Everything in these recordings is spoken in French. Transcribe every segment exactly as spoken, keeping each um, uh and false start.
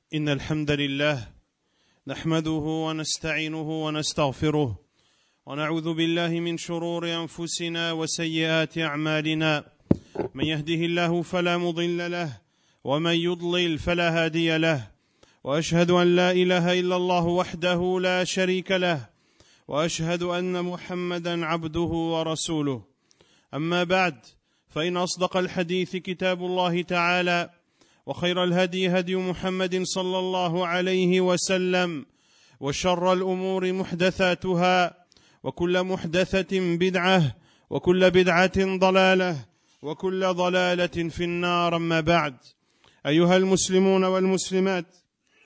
إن الحمد لله نحمده ونستعينه ونستغفره ونعوذ بالله من شرور أنفسنا وسيئات أعمالنا من يهده الله فلا مضل له ومن يضلل فلا هادي له وأشهد أن لا إله إلا الله وحده لا شريك له وأشهد أن محمدا عبده ورسوله أما بعد فإن أصدق الحديث كتاب الله تعالى وخير الهدي هدي محمد صلى الله عليه وسلم وشر الأمور محدثاتها وكل محدثة بدعة وكل بدعة ضلالة وكل ضلالة في النار. أما بعد، أيها المسلمون والمسلمات،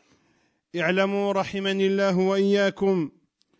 اعلموا رحمني الله وإياكم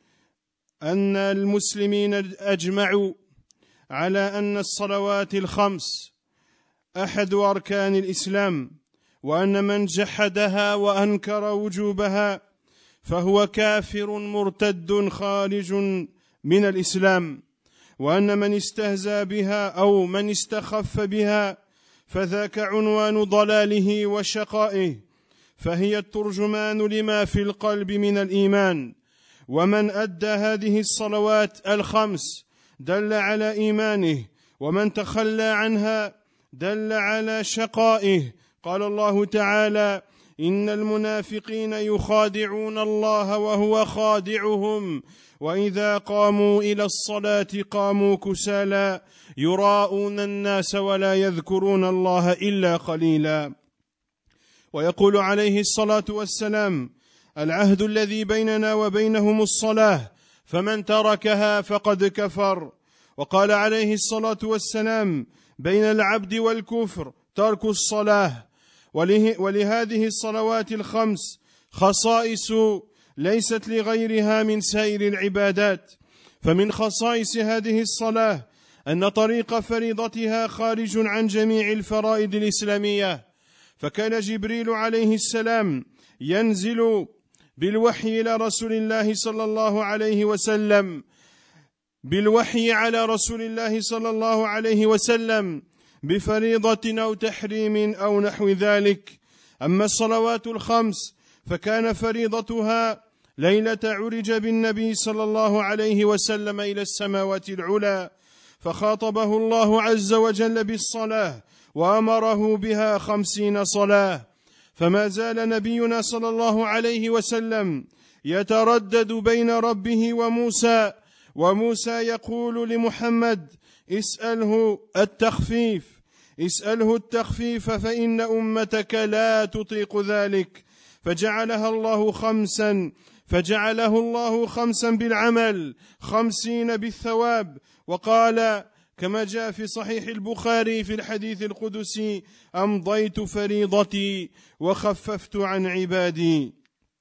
أن المسلمين أجمعوا على أن الصلوات الخمس أحد أركان الإسلام، وأن من جحدها وأنكر وجوبها فهو كافر مرتد خارج من الإسلام، وأن من استهزأ بها أو من استخف بها فذاك عنوان ضلاله وشقائه، فهي الترجمان لما في القلب من الإيمان. ومن أدى هذه الصلوات الخمس دل على إيمانه، ومن تخلى عنها دل على شقائه. قال الله تعالى: إن المنافقين يخادعون الله وهو خادعهم وإذا قاموا إلى الصلاة قاموا كسالى يراءون الناس ولا يذكرون الله إلا قليلا. ويقول عليه الصلاة والسلام: العهد الذي بيننا وبينهم الصلاة فمن تركها فقد كفر. وقال عليه الصلاة والسلام: بين العبد والكفر ترك الصلاة. ولهذه الصلوات الخمس خصائص ليست لغيرها من سائر العبادات. فمن خصائص هذه الصلاة أن طريق فريضتها خارج عن جميع الفرائض الإسلامية، فكان جبريل عليه السلام ينزل بالوحي إلى رسول الله صلى الله عليه وسلم بالوحي على رسول الله صلى الله عليه وسلم بفريضة أو تحريم أو نحو ذلك. أما الصلوات الخمس فكان فريضتها ليلة عرج بالنبي صلى الله عليه وسلم إلى السماوات العلى، فخاطبه الله عز وجل بالصلاة وأمره بها خمسين صلاة. فما زال نبينا صلى الله عليه وسلم يتردد بين ربه وموسى، وموسى يقول لمحمد: اسأله التخفيف اسأله التخفيف فإن أمتك لا تطيق ذلك. فجعلها الله خمسا فجعله الله خمسا بالعمل، خمسين بالثواب. وقال كما جاء في صحيح البخاري في الحديث القدسي: أمضيت فريضتي وخففت عن عبادي.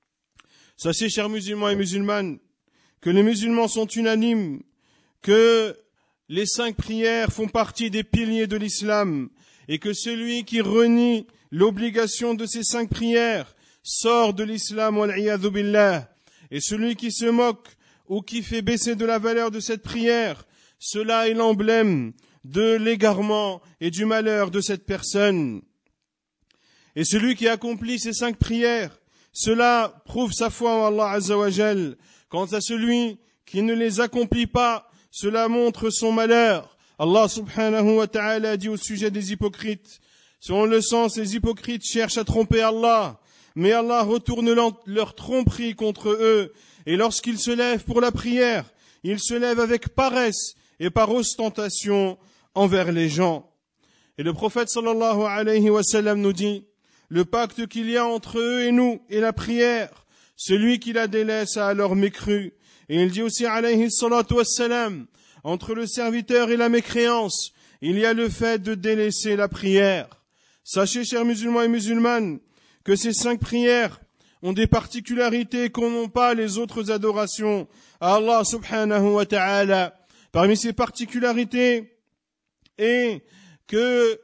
Sachez, chers musulmans et musulmanes, que les musulmans sont unanimes que les cinq prières font partie des piliers de l'islam, et que celui qui renie l'obligation de ces cinq prières sort de l'islam, wal-'iyadhu billah. Et celui qui se moque ou qui fait baisser de la valeur de cette prière, cela est l'emblème de l'égarement et du malheur de cette personne. Et celui qui accomplit ces cinq prières, cela prouve sa foi en Allah Azza wa Jal. Quant à celui qui ne les accomplit pas, cela montre son malheur. Allah subhanahu wa ta'ala dit au sujet des hypocrites: selon le sens, les hypocrites cherchent à tromper Allah, mais Allah retourne leur tromperie contre eux. Et lorsqu'ils se lèvent pour la prière, ils se lèvent avec paresse et par ostentation envers les gens. Et le prophète sallallahu alayhi wa sallam nous dit: le pacte qu'il y a entre eux et nous est la prière. Celui qui la délaisse a alors mécru. Et il dit aussi alayhi salatu wassalam: entre le serviteur et la mécréance, il y a le fait de délaisser la prière. Sachez, chers musulmans et musulmanes, que ces cinq prières ont des particularités qu'ont n'ont pas les autres adorations à Allah subhanahu wa ta'ala. Parmi ces particularités est que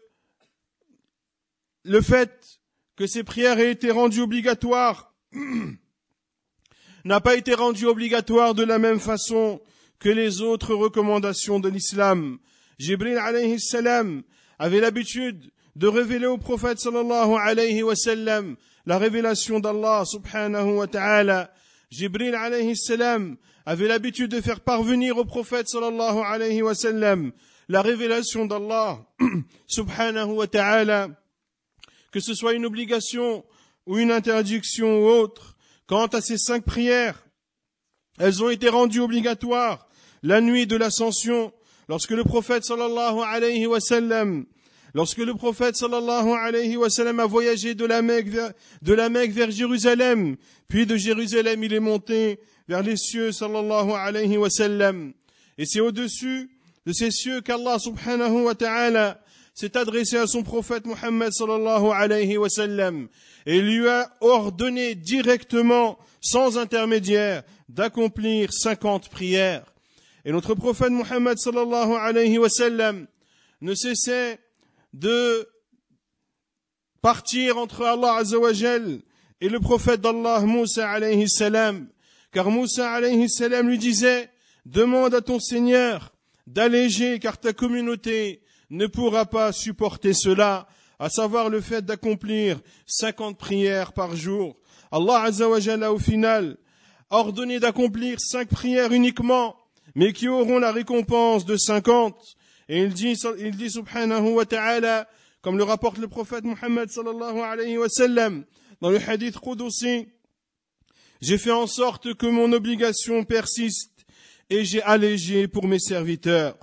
le fait que ces prières aient été rendues obligatoires n'a pas été rendu obligatoire de la même façon que les autres recommandations de l'islam. Jibril alayhi salam avait l'habitude de révéler au prophète sallallahu alayhi wa sallam la révélation d'Allah subhanahu wa ta'ala. Jibril alayhi salam avait l'habitude de faire parvenir au prophète sallallahu alayhi wa sallam la révélation d'Allah subhanahu wa ta'ala, que ce soit une obligation ou une interdiction ou autre. Quant à ces cinq prières, elles ont été rendues obligatoires la nuit de l'ascension, lorsque le prophète sallallahu alayhi wa sallam, lorsque le prophète sallallahu alayhi wa sallam a voyagé de la Mecque vers, de la Mecque vers Jérusalem, puis de Jérusalem il est monté vers les cieux sallallahu alayhi wa sallam. Et c'est au-dessus de ces cieux qu'Allah subhanahu wa ta'ala s'est adressé à son prophète Muhammad sallallahu alayhi wa sallam et lui a ordonné directement, sans intermédiaire, d'accomplir cinquante prières. Et notre prophète Muhammad sallallahu alayhi wa sallam ne cessait de partir entre Allah azza wa jal et le prophète d'Allah Moussa alayhi salam, car Moussa alayhi salam lui disait: demande à ton Seigneur d'alléger, car ta communauté ne pourra pas supporter cela, à savoir le fait d'accomplir cinquante prières par jour. Allah azza wa jalla au final a ordonné d'accomplir cinq prières uniquement, mais qui auront la récompense de cinquante. Et il dit, il dit subhanahu wa ta'ala, comme le rapporte le prophète Muhammad sallallahu alayhi wa sallam dans le hadith Qudusi: j'ai fait en sorte que mon obligation persiste et j'ai allégé pour mes serviteurs.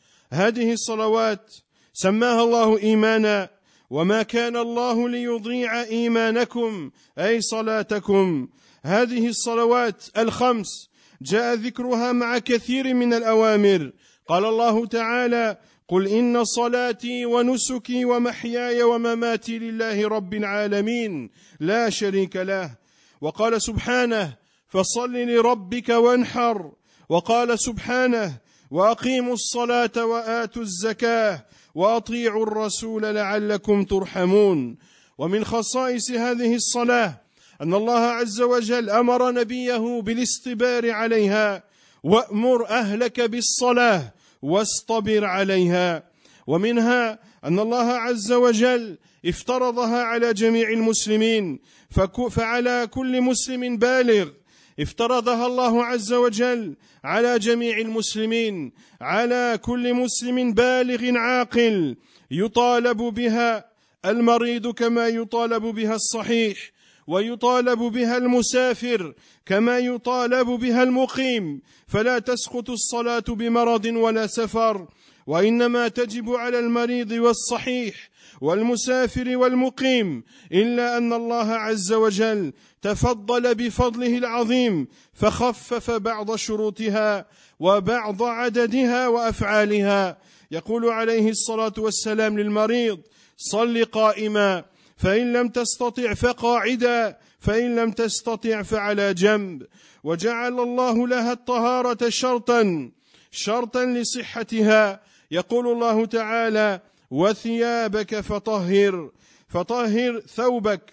هذه الصلوات سماها الله إيمانا وما كان الله ليضيع إيمانكم أي صلاتكم. هذه الصلوات الخمس جاء ذكرها مع كثير من الأوامر. قال الله تعالى: قل إن صلاتي ونسكي ومحياي ومماتي لله رب العالمين لا شريك له. وقال سبحانه: فصل لربك وانحر. وقال سبحانه: وأقيموا الصلاة وآتوا الزكاة وأطيعوا الرسول لعلكم ترحمون. ومن خصائص هذه الصلاة أن الله عز وجل أمر نبيه بالاصطبار عليها: وأمر أهلك بالصلاة واصطبر عليها. ومنها أن الله عز وجل افترضها على جميع المسلمين، فعلى كل مسلم بالغ افترضها الله عز وجل على جميع المسلمين، على كل مسلم بالغ عاقل يطالب بها المريض كما يطالب بها الصحيح، ويطالب بها المسافر كما يطالب بها المقيم، فلا تسقط الصلاة بمرض ولا سفر، وإنما تجب على المريض والصحيح والمسافر والمقيم، إلا أن الله عز وجل تفضل بفضله العظيم فخفف بعض شروطها وبعض عددها وأفعالها. يقول عليه الصلاة والسلام للمريض: صل قائما، فإن لم تستطع فقاعدا، فإن لم تستطع فعلى جنب. وجعل الله لها الطهارة شرطا شرطا لصحتها. يقول الله تعالى: وثيابك فطهر، فطهر ثوبك.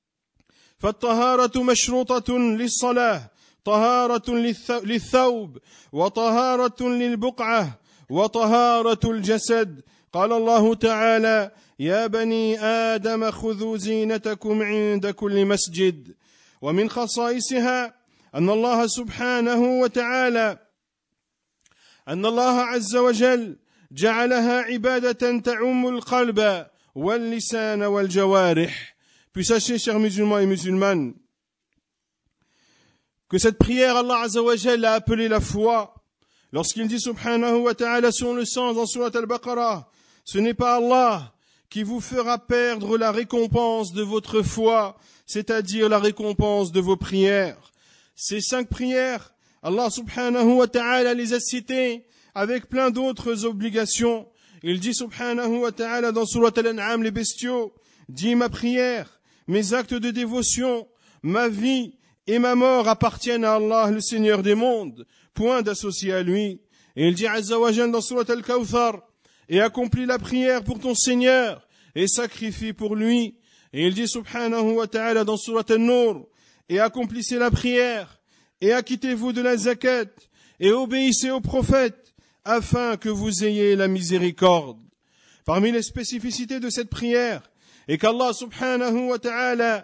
فالطهارة مشروطة للصلاة، طهارة للثوب، وطهارة للبقعة، وطهارة الجسد. قال الله تعالى: يا بني آدم خذوا زينتكم عند كل مسجد. ومن خصائصها أن الله سبحانه وتعالى أن الله عز وجل جعلها عبادة تعم القلب واللسان والجوارح. Puis sachez, chers musulmans et musulmanes, que cette prière, Allah Azza wa Jal l'a appelée la foi. Lorsqu'il dit subhanahu wa ta'ala sur le sens dans Surat al-Baqarah: ce n'est pas Allah qui vous fera perdre la récompense de votre foi, c'est-à-dire la récompense de vos prières. Ces cinq prières, Allah subhanahu wa ta'ala les a citées avec plein d'autres obligations. Il dit subhanahu wa ta'ala dans Surat al-An'am, les bestiaux: dis ma prière, mes actes de dévotion, ma vie et ma mort appartiennent à Allah, le Seigneur des mondes, point d'associé à lui. Et il dit Azza wa Jal dans Surat al-Kawthar: et accomplis la prière pour ton Seigneur et sacrifie pour lui. Et il dit subhanahu wa ta'ala dans Surat al-Nur: et accomplissez la prière et acquittez-vous de la zakat et obéissez au prophète afin que vous ayez la miséricorde. Parmi les spécificités de cette prière est qu'Allah subhanahu wa ta'ala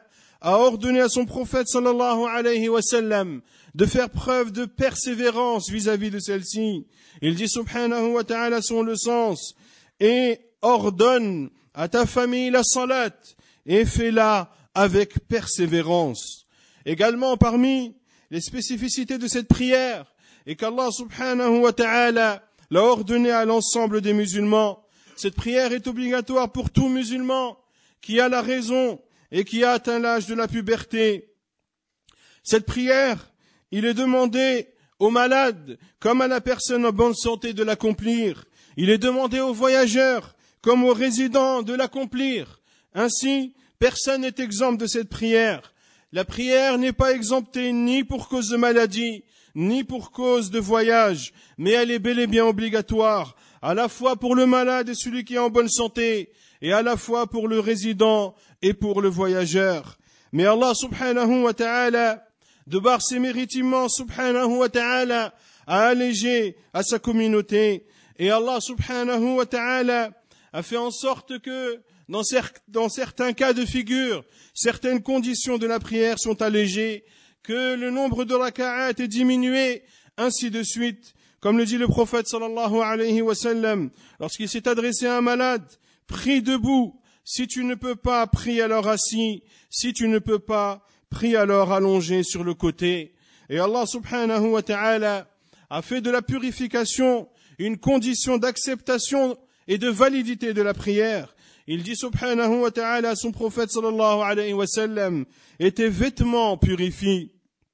a ordonné à son prophète sallallahu alayhi wa sallam de faire preuve de persévérance vis-à-vis de celle-ci. Il dit subhanahu wa ta'ala son le sens et ordonne à ta famille la salat et fais-la avec persévérance. Également parmi les spécificités de cette prière et qu'Allah subhanahu wa ta'ala l'a ordonné à l'ensemble des musulmans. Cette prière est obligatoire pour tout musulman qui a la raison et qui a atteint l'âge de la puberté. Cette prière, il est demandé aux malades comme à la personne en bonne santé de l'accomplir. Il est demandé aux voyageurs comme aux résidents de l'accomplir. Ainsi, personne n'est exempt de cette prière. La prière n'est pas exemptée ni pour cause de maladie, ni pour cause de voyage, mais elle est bel et bien obligatoire, à la fois pour le malade et celui qui est en bonne santé, et à la fois pour le résident et pour le voyageur. Mais Allah subhanahu wa ta'ala, de par ses mérites immenses, subhanahu wa ta'ala, a allégé à sa communauté. Et Allah subhanahu wa ta'ala a fait en sorte que, dans, cer- dans certains cas de figure, certaines conditions de la prière sont allégées, que le nombre de raka'at est diminué, ainsi de suite. Comme le dit le prophète sallallahu alayhi wa sallam, lorsqu'il s'est adressé à un malade, prie debout. Si tu ne peux pas, prie alors assis. Si tu ne peux pas, prie alors allongé sur le côté. Et Allah subhanahu wa ta'ala a fait de la purification une condition d'acceptation et de validité de la prière. Il dit subhanahu wa ta'ala à son prophète sallallahu alayhi wa sallam, et tes vêtements purifient.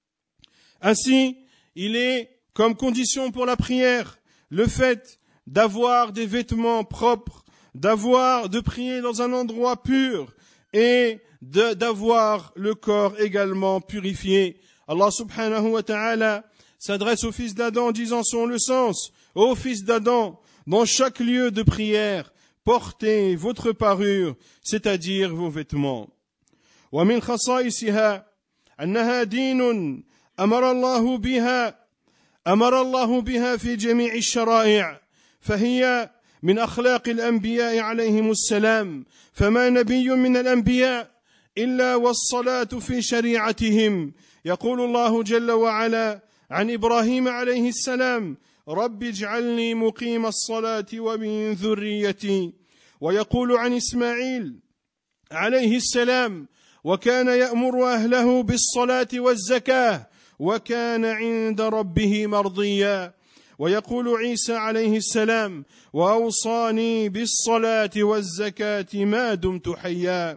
Ainsi, il est comme condition pour la prière le fait d'avoir des vêtements propres, d'avoir, de prier dans un endroit pur et de, d'avoir le corps également purifié. Allah subhanahu wa ta'ala s'adresse au fils d'Adam en disant son le sens, ô fils d'Adam, dans chaque lieu de prière, portez votre parure, c'est-à-dire vos vêtements. ومن خصائصها أنها دين أمر الله بها أمر الله بها في جميع الشرائع فهي من أخلاق الأنبياء عليهم السلام فما نبي من الأنبياء إلا والصلاة في شريعتهم يقول الله جل وعلا عن إبراهيم عليه السلام رب اجعلني مقيم الصلاة ومن ذريتي ويقول عن إسماعيل عليه السلام وكان يأمر أهله بالصلاة والزكاة وكان عند ربه مرضيا ويقول عيسى عليه السلام وأوصاني بالصلاة والزكاة ما دمت حيا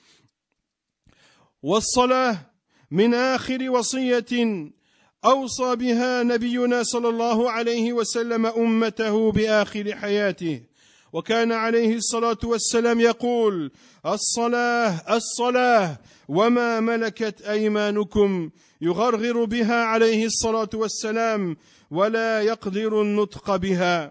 والصلاة من آخر وصية أوصى بها نبينا صلى الله عليه وسلم أمته بآخر حياته وكان عليه الصلاة والسلام يقول الصلاة الصلاة وما ملكت أيمانكم يغرغر بها عليه الصلاة والسلام ولا يقدر النطق بها.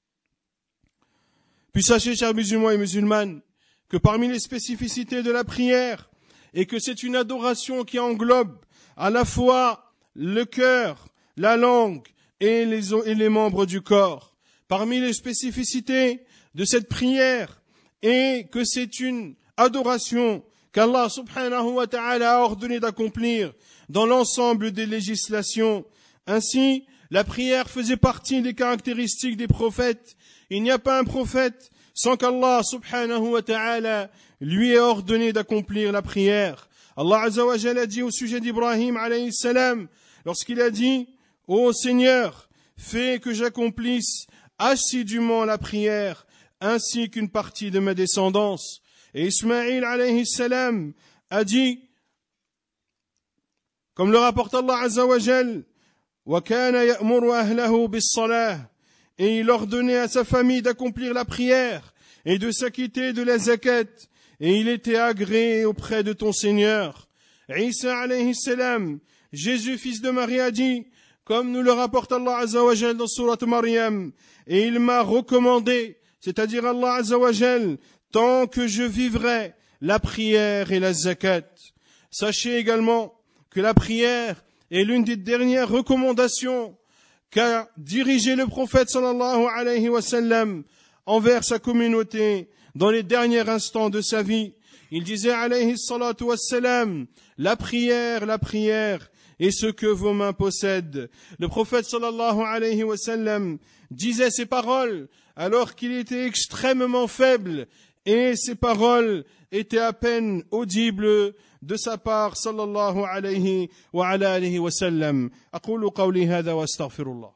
Puis sachez, chers musulmans et musulmanes, que parmi les spécificités de la prière, et que c'est une adoration qui englobe à la fois le cœur, la langue et les, et les membres du corps. Parmi les spécificités de cette prière est que c'est une adoration qu'Allah subhanahu wa ta'ala a ordonné d'accomplir dans l'ensemble des législations. Ainsi, la prière faisait partie des caractéristiques des prophètes. Il n'y a pas un prophète sans qu'Allah subhanahu wa ta'ala lui ait ordonné d'accomplir la prière. Allah azza wa jalla a dit au sujet d'Ibrahim alayhi salam, lorsqu'il a dit « Ô Seigneur, fais que j'accomplisse assidûment la prière, ainsi qu'une partie de ma descendance. » Et Ismaïl alayhi salam a dit, comme le rapporte Allah azza wa jalla, وَكَانَ يَأْمُرُ أَهْلَهُ بِالصَّلَاةِ et il ordonnait à sa famille d'accomplir la prière et de s'acquitter de la zakat, et il était agréé auprès de ton Seigneur. Isa alayhi salam, Jésus fils de Marie a dit, comme nous le rapporte Allah azza wa jalla dans Surat Maryam, et il m'a recommandé, c'est-à-dire Allah azza wa jalla, tant que je vivrai, la prière et la zakat. Sachez également que la prière est l'une des dernières recommandations qu'a dirigé le prophète sallallahu alayhi wa sallam envers sa communauté dans les derniers instants de sa vie. il disait alayhi salatu wassalam, la prière, la prière, et ce que vos mains possèdent. Le prophète sallallahu alayhi wa sallam disait ces paroles alors qu'il était extrêmement faible et ces paroles étaient à peine audibles de sa part sallallahu alayhi wa ala alihi wa sallam. أقول قولي هذا وأستغفر الله.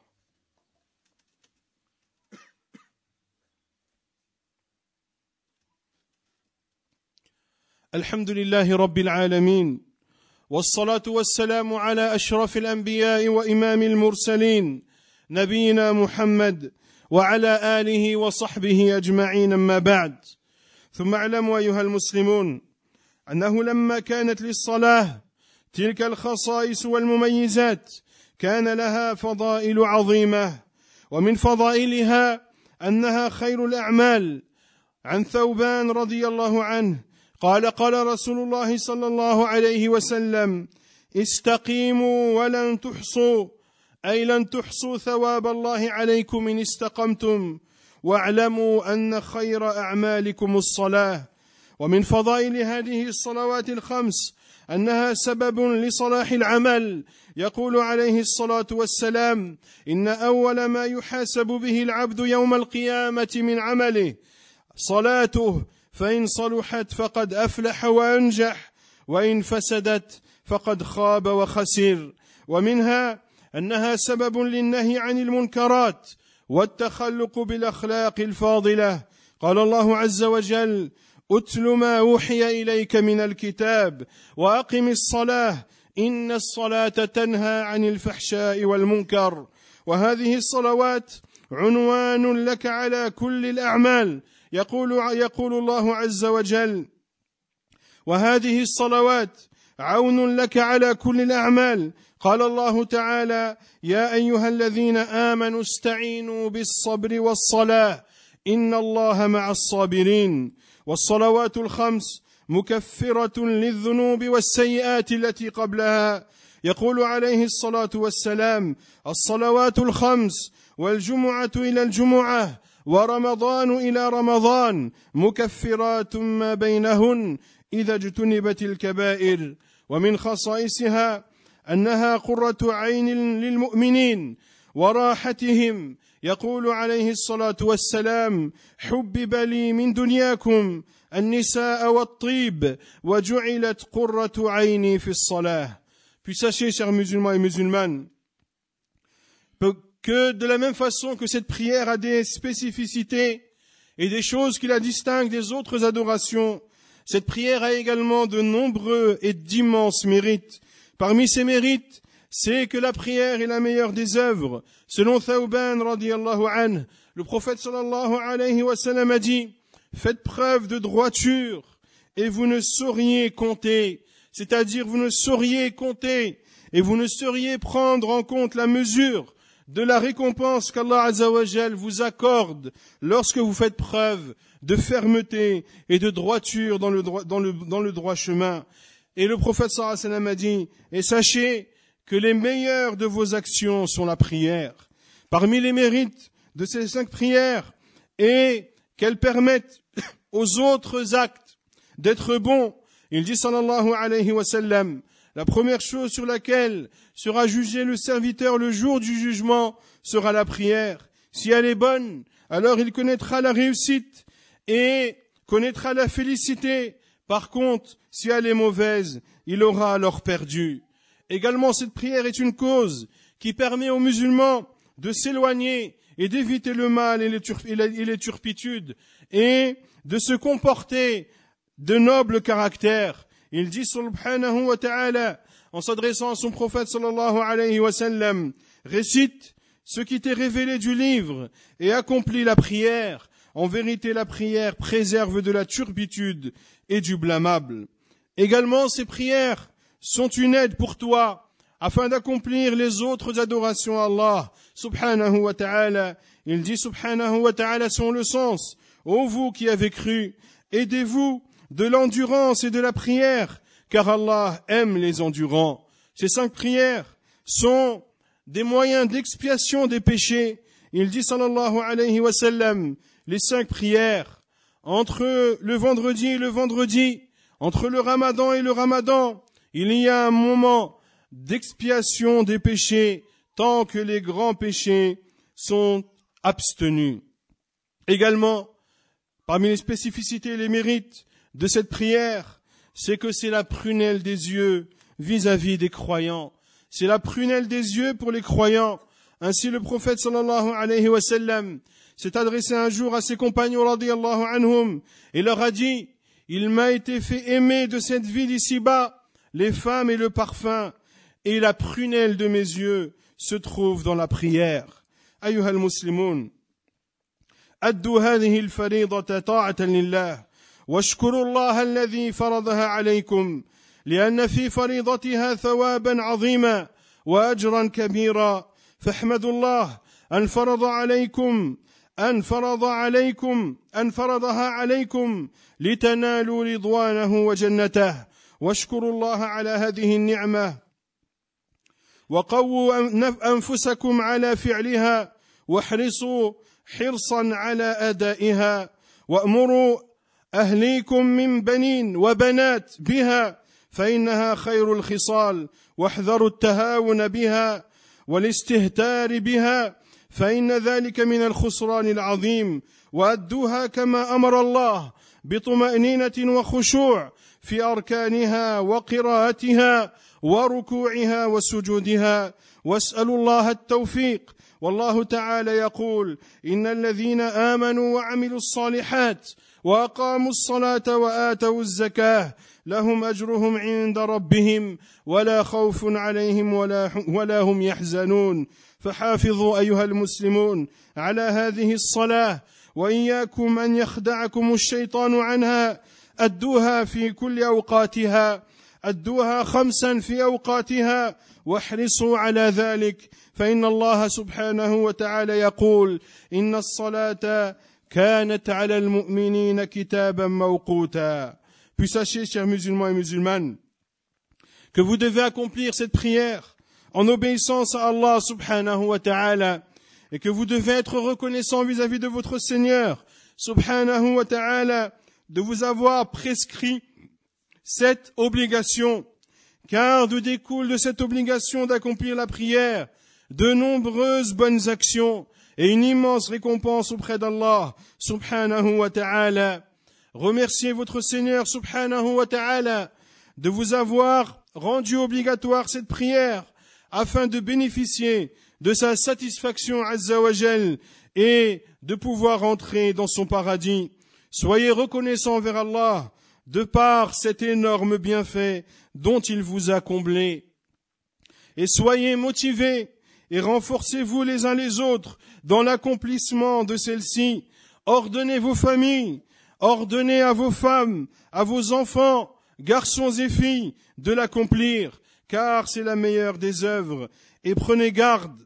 الحمد لله رب العالمين والصلاة والسلام على أشرف الأنبياء وإمام المرسلين نبينا محمد وعلى آله وصحبه أجمعين أما بعد ثم اعلموا أيها المسلمون أنه لما كانت للصلاة تلك الخصائص والمميزات كان لها فضائل عظيمة ومن فضائلها أنها خير الأعمال. عن ثوبان رضي الله عنه قال قال رسول الله صلى الله عليه وسلم استقيموا ولن تحصوا أي لن تحصوا ثواب الله عليكم إن استقمتم واعلموا أن خير أعمالكم الصلاة. ومن فضائل هذه الصلوات الخمس أنها سبب لصلاح العمل. يقول عليه الصلاة والسلام إن أول ما يحاسب به العبد يوم القيامة من عمله صلاته فإن صلحت فقد أفلح وأنجح وإن فسدت فقد خاب وخسر. ومنها أنها سبب للنهي عن المنكرات والتخلق بالأخلاق الفاضلة. قال الله عز وجل أتل ما أوحي إليك من الكتاب وأقم الصلاة إن الصلاة تنهى عن الفحشاء والمنكر. وهذه الصلوات عنوان لك على كل الأعمال. يقول, يقول الله عز وجل وهذه الصلوات عون لك على كل الأعمال. قال الله تعالى يا أيها الذين آمنوا استعينوا بالصبر والصلاة إن الله مع الصابرين. والصلوات الخمس مكفرة للذنوب والسيئات التي قبلها. يقول عليه الصلاة والسلام الصلوات الخمس والجمعة إلى الجمعة ورمضان إلى رمضان مكفرات ما بينهن إذا اجتنبت الكبائر. ومن خصائصها أنها قرة عين للمؤمنين وراحتهم. يقول عليه الصلاة والسلام حبب لي من دنياكم النساء والطيب وجعلت قرة عيني في الصلاة. Puis sachez, chers musulmans et musulmanes, que de la même façon que cette prière a des spécificités et des choses qui la distinguent des autres adorations, cette prière a également de nombreux et d'immenses mérites. Parmi ces mérites, c'est que la prière est la meilleure des œuvres. Selon Thawban radiyallahu anhu, le prophète sallallahu alayhi wa sallam a dit faites preuve de droiture et vous ne sauriez compter, c'est-à-dire vous ne sauriez compter et vous ne sauriez prendre en compte la mesure de la récompense qu'Allah Azza wa Jal vous accorde lorsque vous faites preuve de fermeté et de droiture dans le droit, dans le, dans le droit chemin. Et le prophète sallallahu alayhi wa sallam a dit et sachez que les meilleures de vos actions sont la prière. Parmi les mérites de ces cinq prières est qu'elles permettent aux autres actes d'être bons. Il dit sallallahu alayhi wa sallam, la première chose sur laquelle sera jugé le serviteur le jour du jugement sera la prière. Si elle est bonne, alors il connaîtra la réussite et connaîtra la félicité. Par contre, si elle est mauvaise, il aura alors perdu. Également, cette prière est une cause qui permet aux musulmans de s'éloigner et d'éviter le mal et les, turp- et les turpitudes et de se comporter de noble caractère. Il dit subhanahu wa ta'ala en s'adressant à son prophète sallallahu alayhi wa sallam récite ce qui t'est révélé du livre et accomplis la prière. En vérité, la prière préserve de la turpitude et du blâmable. Également, ces prières sont une aide pour toi afin d'accomplir les autres adorations à Allah subhanahu wa ta'ala. Il dit subhanahu wa ta'ala selon le sens ô vous qui avez cru, aidez-vous de l'endurance et de la prière car Allah aime les endurants. Ces cinq prières sont des moyens d'expiation des péchés. Il dit sallallahu alayhi wa sallam les cinq prières entre le vendredi et le vendredi entre le Ramadan et le Ramadan, il y a un moment d'expiation des péchés tant que les grands péchés sont abstenus. Également, parmi les spécificités et les mérites de cette prière, c'est que c'est la prunelle des yeux vis-à-vis des croyants. C'est la prunelle des yeux pour les croyants. Ainsi le prophète sallallahu alayhi wa sallam s'est adressé un jour à ses compagnons radiyallahu anhum et leur a dit: il m'a été fait aimer de cette vie d'ici-bas les femmes et le parfum, et la prunelle de mes yeux se trouve dans la prière. Ayyuha al-muslimun, addu hadhihi al-fariidata ta'atan lillah washkuru Allah alladhi faradaha alaykum lianna fi fariidatiha thawaban 'azima wa ajran kabira fahmadu Allah an farada alaykum أن فرض عليكم أن فرضها عليكم لتنالوا رضوانه وجنته واشكروا الله على هذه النعمة وقووا أنفسكم على فعلها واحرصوا حرصا على أدائها وأمروا أهليكم من بنين وبنات بها فإنها خير الخصال واحذروا التهاون بها والاستهتار بها فإن ذلك من الخسران العظيم وأدوها كما أمر الله بطمأنينة وخشوع في أركانها وقراءتها وركوعها وسجودها واسألوا الله التوفيق والله تعالى يقول إن الذين آمنوا وعملوا الصالحات وأقاموا الصلاة وآتوا الزكاة لهم أجرهم عند ربهم ولا خوف عليهم ولا, ولا هم يحزنون فحافظوا أيها المسلمون على هذه الصلاة وإياكم أن يخدعكم الشيطان عنها أدوها في كل أوقاتها أدوها خمسا في أوقاتها واحرصوا على ذلك فإن الله سبحانه وتعالى يقول إن الصلاة كانت على المؤمنين كتابا موقوتا. Puis sachez, chers musulmans et musulmanes, que vous devez accomplir cette prière en obéissance à Allah subhanahu wa ta'ala et que vous devez être reconnaissant vis-à-vis de votre Seigneur subhanahu wa ta'ala de vous avoir prescrit cette obligation, car de découle de cette obligation d'accomplir la prière de nombreuses bonnes actions et une immense récompense auprès d'Allah subhanahu wa ta'ala. Remerciez votre Seigneur subhanahu wa ta'ala de vous avoir rendu obligatoire cette prière afin de bénéficier de sa satisfaction azza wa jal et de pouvoir entrer dans son paradis. Soyez reconnaissants envers Allah de par cet énorme bienfait dont il vous a comblé. Et soyez motivés et renforcez-vous les uns les autres dans l'accomplissement de celle-ci. Ordonnez vos familles, ordonnez à vos femmes, à vos enfants, garçons et filles, de l'accomplir, car c'est la meilleure des œuvres. Et prenez garde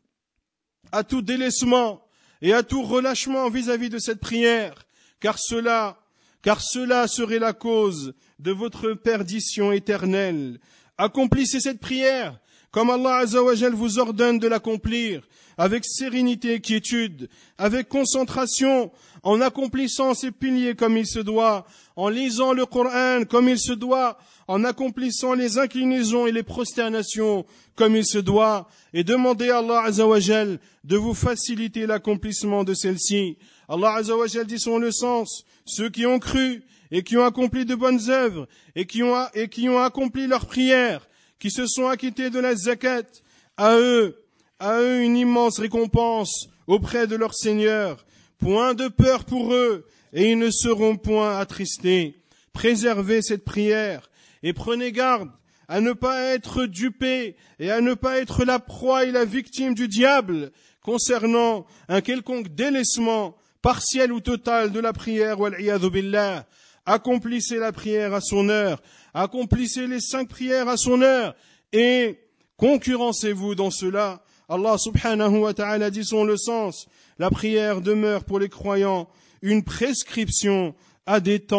à tout délaissement et à tout relâchement vis-à-vis de cette prière, car cela, car cela serait la cause de votre perdition éternelle. Accomplissez cette prière comme Allah Azza wa Jal vous ordonne de l'accomplir, avec sérénité et quiétude, avec concentration, en accomplissant ces piliers comme il se doit, en lisant le Coran comme il se doit, en accomplissant les inclinaisons et les prosternations comme il se doit, et demandez à Allah Azza wa Jal de vous faciliter l'accomplissement de celle-ci. Allah Azza wa Jal dit son le sens, ceux qui ont cru et qui ont accompli de bonnes œuvres et qui ont, et qui ont accompli leurs prières, qui se sont acquittés de la zakat, à eux, à eux une immense récompense auprès de leur Seigneur. Point de peur pour eux, et ils ne seront point attristés. Préservez cette prière, et prenez garde à ne pas être dupés, et à ne pas être la proie et la victime du diable, concernant un quelconque délaissement, partiel ou total de la prière, wal iyadhu billah. Accomplissez la prière à son heure, accomplissez les cinq prières à son heure, et concurrencez-vous dans cela. Allah subhanahu wa ta'ala dit son le sens, la prière demeure pour les croyants une prescription à des temps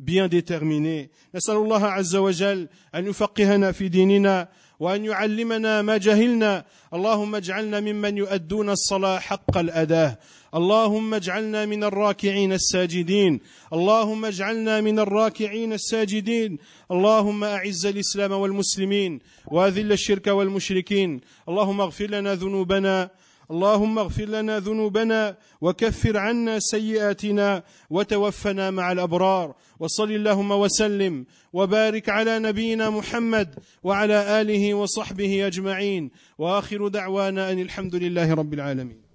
bien déterminée. نسأل الله عز وجل أن يفقهنا في ديننا وأن يعلمنا ما جهلنا. اللهم اجعلنا ممن يؤدون الصلاة حق الأداء. اللهم اجعلنا من الراكعين الساجدين. اللهم اجعلنا من الراكعين الساجدين. اللهم أعز الإسلام والمسلمين وأذل الشرك والمشركين. اللهم اغفر لنا ذنوبنا اللهم اغفر لنا ذنوبنا وكفر عنا سيئاتنا وتوفنا مع الأبرار. وصل اللهم وسلم وبارك على نبينا محمد وعلى آله وصحبه أجمعين. وآخر دعوانا أن الحمد لله رب العالمين.